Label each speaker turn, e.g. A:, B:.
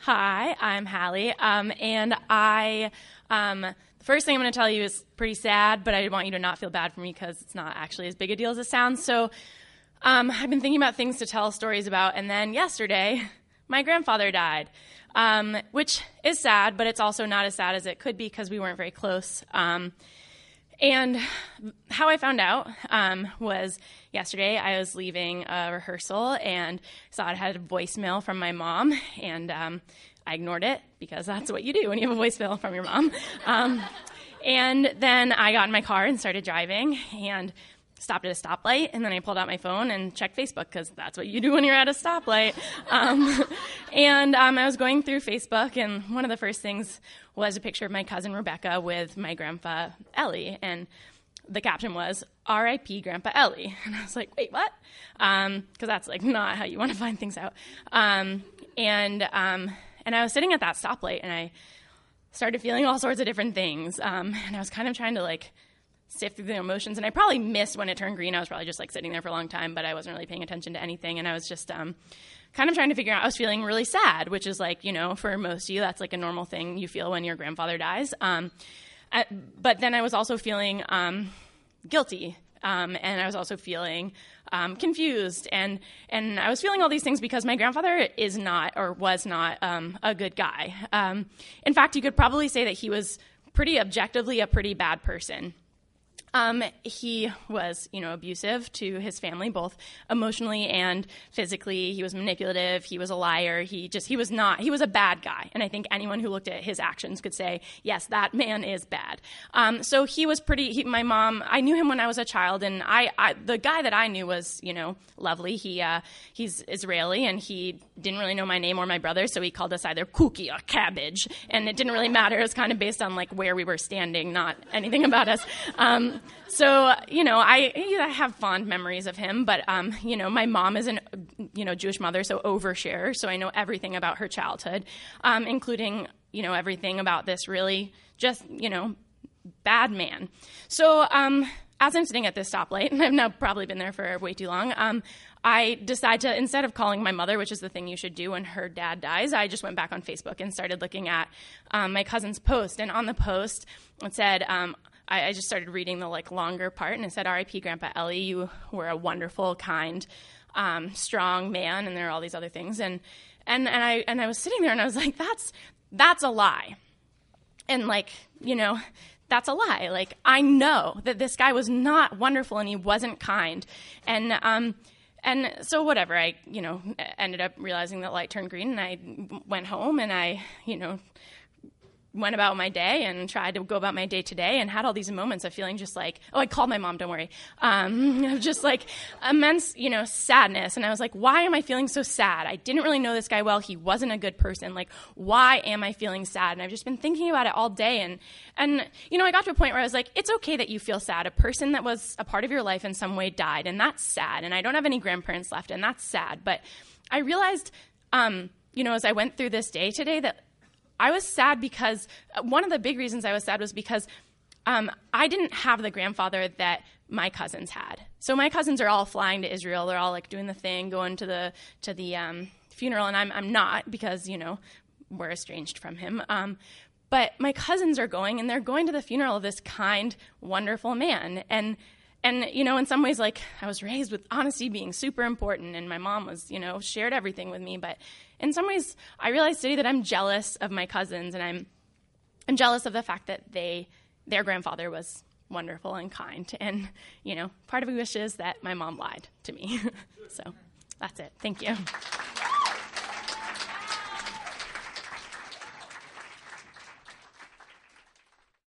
A: Hi, I'm Hallie, and the first thing I'm going to tell you is pretty sad, but I want you to not feel bad for me because it's not actually as big a deal as it sounds. So I've been thinking about things to tell stories about, and then yesterday, my grandfather died, which is sad, but it's also not as sad as it could be because we weren't very close. And how I found out was yesterday I was leaving a rehearsal and saw it had a voicemail from my mom, and I ignored it because that's what you do when you have a voicemail from your mom. And then I got in my car and started driving and stopped at a stoplight, and then I pulled out my phone and checked Facebook because that's what you do when you're at a stoplight. And I was going through Facebook, and one of the first things was a picture of my cousin Rebecca with my grandpa Ellie, and the caption was, "R.I.P. Grandpa Ellie." And I was like, wait, what? Because that's like not how you want to find things out. And I was sitting at that stoplight, and I started feeling all sorts of different things. And I was kind of trying to like sift through the emotions, and I probably missed when it turned green. I was probably just like sitting there for a long time, but I wasn't really paying attention to anything, and I was just kind of trying to figure out. I was feeling really sad, which is like, for most of you, that's like a normal thing you feel when your grandfather dies. But then I was also feeling guilty, and I was also feeling confused, and I was feeling all these things because my grandfather is not, or was not, a good guy. In fact, you could probably say that he was pretty objectively a pretty bad person. He was, abusive to his family, both emotionally and physically. He was manipulative. He was a liar. He was a bad guy. And I think anyone who looked at his actions could say, yes, that man is bad. So he was my mom, I knew him when I was a child, and the guy that I knew was, lovely. He's Israeli, and he didn't really know my name or my brother, so he called us either Cookie or Cabbage, and it didn't really matter. It was kind of based on like where we were standing, not anything about us. So, I have fond memories of him, but, my mom is a Jewish mother, so overshare. So I know everything about her childhood, including, everything about this really just, bad man. So, as I'm sitting at this stoplight, and I've now probably been there for way too long, I decide to, instead of calling my mother, which is the thing you should do when her dad dies, I just went back on Facebook and started looking at my cousin's post. And on the post, it said, I just started reading the longer part, and it said, "R.I.P. Grandpa Ellie, you were a wonderful, kind, strong man," and there are all these other things. And I was sitting there, and I was like, that's a lie. And that's a lie. Like, I know that this guy was not wonderful and he wasn't kind. And so whatever, I, ended up realizing that light turned green, and I went home, and I, went about my day and tried to go about my day today, and had all these moments of feeling just like, I called my mom, don't worry, just like immense, sadness. And I was like, why am I feeling so sad? I didn't really know this guy well. He wasn't a good person. Like, why am I feeling sad? And I've just been thinking about it all day. And I got to a point where I was like, it's okay that you feel sad. A person that was a part of your life in some way died, and that's sad. And I don't have any grandparents left, and that's sad. But I realized, as I went through this day today, that I was sad because one of the big reasons I was sad was because I didn't have the grandfather that my cousins had. So my cousins are all flying to Israel. They're all like doing the thing, going to the funeral, and I'm not because we're estranged from him. But my cousins are going, and they're going to the funeral of this kind, wonderful man. And in some ways, like, I was raised with honesty being super important, and my mom was, shared everything with me. But in some ways, I realized today that I'm jealous of my cousins, and I'm jealous of the fact that their grandfather was wonderful and kind. And, part of me wishes that my mom lied to me. So that's it. Thank you.